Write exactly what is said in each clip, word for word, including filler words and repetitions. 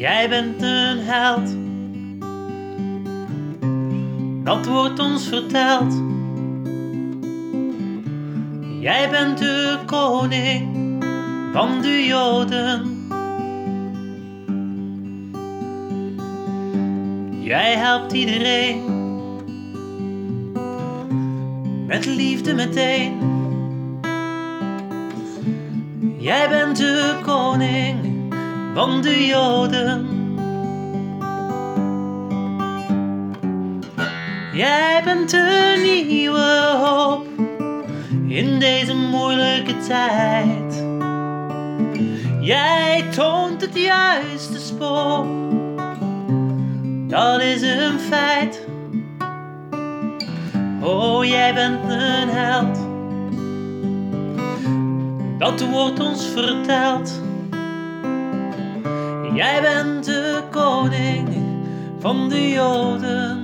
Jij bent een held, dat wordt ons verteld. Jij bent de koning van de Joden. Jij helpt iedereen met liefde meteen. Jij bent de koning van de Joden. Jij bent de nieuwe hoop in deze moeilijke tijd. Jij toont het juiste spoor, dat is een feit. Oh, jij bent een held, dat wordt ons verteld. Jij bent de koning van de Joden.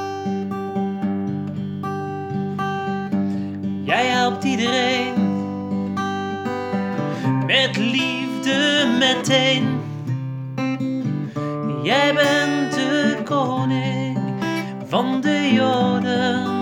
Jij helpt iedereen met liefde meteen. Jij bent de koning van de Joden.